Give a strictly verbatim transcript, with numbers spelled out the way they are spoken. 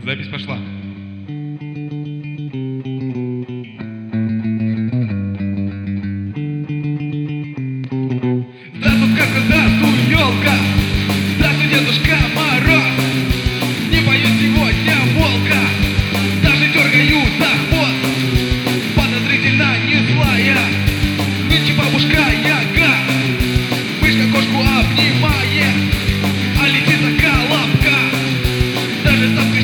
Запись пошла. Здравствуй, сказка, здравствуй, елка. Здравствуй, Дедушка Мороз. Не боюсь сегодня волка, даже дергаю за хвост. Подозрительно не злая, нынче бабушка Яга. Мышка кошку обнимает, а лисица колобка. Даже сам